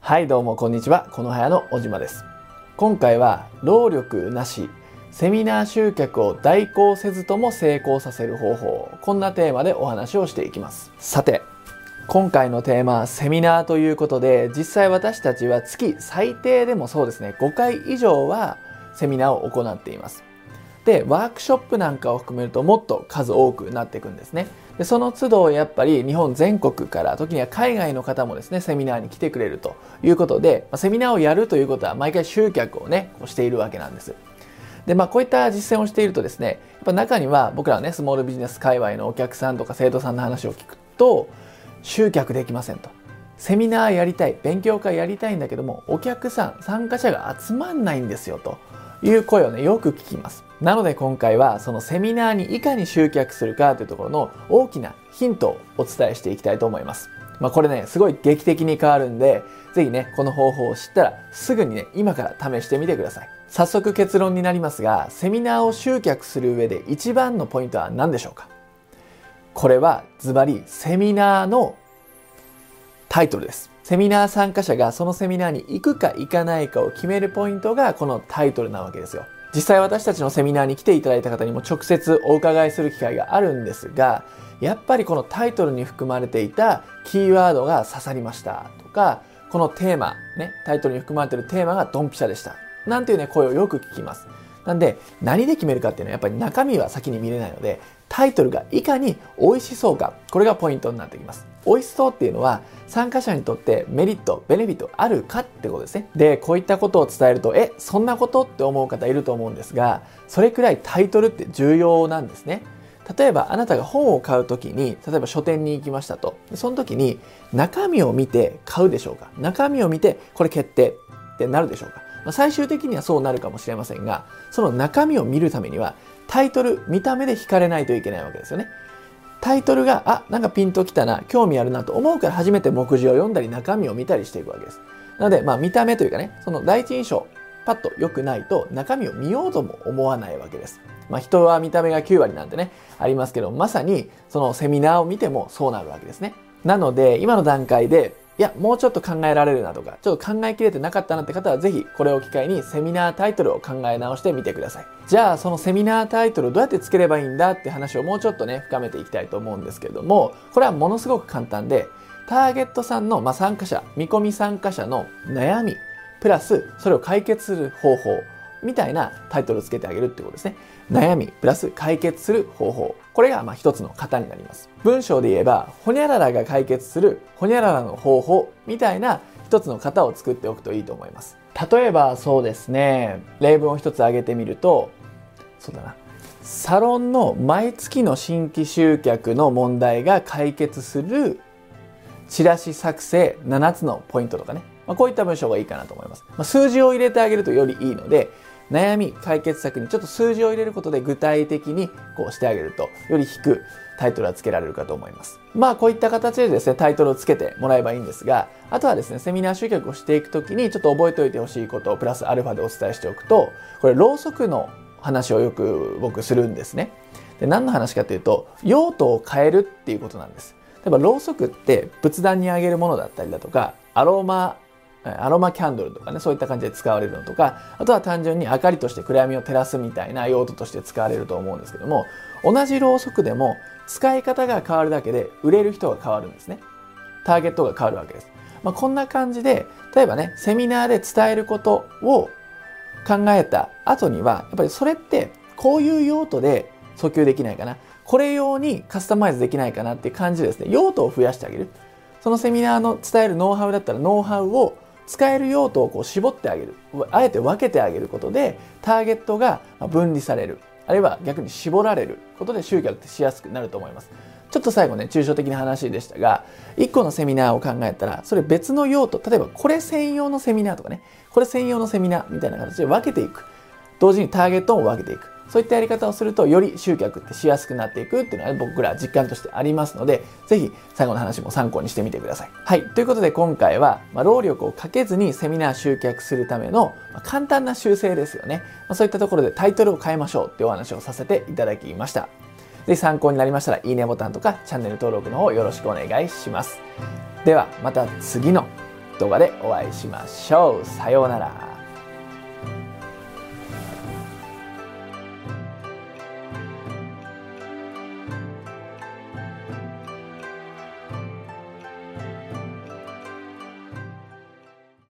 はいどうもこんにちは、このはやの小島です。今回は労力なしセミナー集客を代行せずとも成功させる方法、こんなテーマでお話をしていきます。さて今回のテーマセミナーということで、実際私たちは月最低でもそうですね5回以上はセミナーを行っています。でワークショップなんかを含めるともっと数多くなっていくんですね。でその都度やっぱり日本全国から時には海外の方もですねセミナーに来てくれるということで、セミナーをやるということは毎回集客をねしているわけなんです。でこういった実践をしているとですね、やっぱ中には僕らはねスモールビジネス界隈のお客さんとか生徒さんの話を聞くと、集客できませんと、セミナーやりたい、勉強会やりたいんだけどもお客さん参加者が集まんないんですよという声をねよく聞きます。なので今回はそのセミナーにいかに集客するかというところの大きなヒントをお伝えしていきたいと思います。これねすごい劇的に変わるんで、ぜひねこの方法を知ったらすぐにね今から試してみてください。早速結論になりますが、セミナーを集客する上で一番のポイントは何でしょうか。これはズバリセミナーのタイトルです。セミナー参加者がそのセミナーに行くか行かないかを決めるポイントがこのタイトルなわけですよ。実際私たちのセミナーに来ていただいた方にも直接お伺いする機会があるんですが、やっぱりこのタイトルに含まれていたキーワードが刺さりましたとか、このテーマね、タイトルに含まれているテーマがドンピシャでしたなんていうね声をよく聞きます。なんで何で決めるかっていうのはやっぱり中身は先に見れないので、タイトルがいかに美味しそうか、これがポイントになってきます。美味しそうっていうのは参加者にとってメリット、ベネフィットあるかってことですね。で、こういったことを伝えると、そんなことって思う方いると思うんですが、それくらいタイトルって重要なんですね。例えばあなたが本を買うときに、例えば書店に行きましたと。その時に中身を見て買うでしょうか。中身を見てこれ決定ってなるでしょうか。最終的にはそうなるかもしれませんが、その中身を見るためにはタイトル、見た目で惹かれないといけないわけですよね。タイトルがなんかピンときたな、興味あるなと思うから初めて目次を読んだり中身を見たりしていくわけです。なので見た目というかね、その第一印象パッと良くないと中身を見ようとも思わないわけです。人は見た目が9割なんてねありますけど、まさにそのセミナーを見てもそうなるわけですね。なので今の段階でもうちょっと考えられるなとか、ちょっと考えきれてなかったなって方はぜひこれを機会にセミナータイトルを考え直してみてください。じゃあそのセミナータイトルをどうやってつければいいんだって話をもうちょっとね深めていきたいと思うんですけれども、これはものすごく簡単で、ターゲットさんの参加者、見込み参加者の悩みプラスそれを解決する方法みたいなタイトルをつけてあげるってことですね。悩みプラス解決する方法、これが一つの型になります。文章で言えばホニャララが解決するホニャララの方法みたいな一つの型を作っておくといいと思います。例えばそうですね、例文を一つ挙げてみると、そうだな、サロンの毎月の新規集客の問題が解決するチラシ作成7つのポイントとかね、こういった文章がいいかなと思います。数字を入れてあげるとよりいいので、悩み解決策にちょっと数字を入れることで具体的にこうしてあげるとより引くタイトルはつけられるかと思います。こういった形でですねタイトルをつけてもらえばいいんですが、あとはですねセミナー集客をしていくときにちょっと覚えておいてほしいことをプラスアルファでお伝えしておくと、これろうそくの話をよく僕するんですね。で何の話かというと、用途を変えるっていうことなんです。例えばろうそくって仏壇にあげるものだったりだとか、アロマキャンドルとかね、そういった感じで使われるのとか、あとは単純に明かりとして暗闇を照らすみたいな用途として使われると思うんですけども、同じろうそくでも使い方が変わるだけで売れる人が変わるんですね。ターゲットが変わるわけです。こんな感じで、例えばねセミナーで伝えることを考えた後には、やっぱりそれってこういう用途で訴求できないかな、これ用にカスタマイズできないかなっていう感じでですね、用途を増やしてあげる。そのセミナーの伝えるノウハウだったらノウハウを使える用途をこう絞ってあげる、あえて分けてあげることでターゲットが分離される、あるいは逆に絞られることで集客ってしやすくなると思います。ちょっと最後ね抽象的な話でしたが、1個のセミナーを考えたらそれ別の用途、例えばこれ専用のセミナーとかね、これ専用のセミナーみたいな形で分けていく、同時にターゲットも分けていく、そういったやり方をするとより集客ってしやすくなっていくっていうのは、僕ら実感としてありますので、ぜひ最後の話も参考にしてみてください。はい、ということで今回は、労力をかけずにセミナー集客するための簡単な修正ですよね。そういったところでタイトルを変えましょうっていうお話をさせていただきました。ぜひ参考になりましたらいいねボタンとかチャンネル登録の方よろしくお願いします。ではまた次の動画でお会いしましょう。さようなら。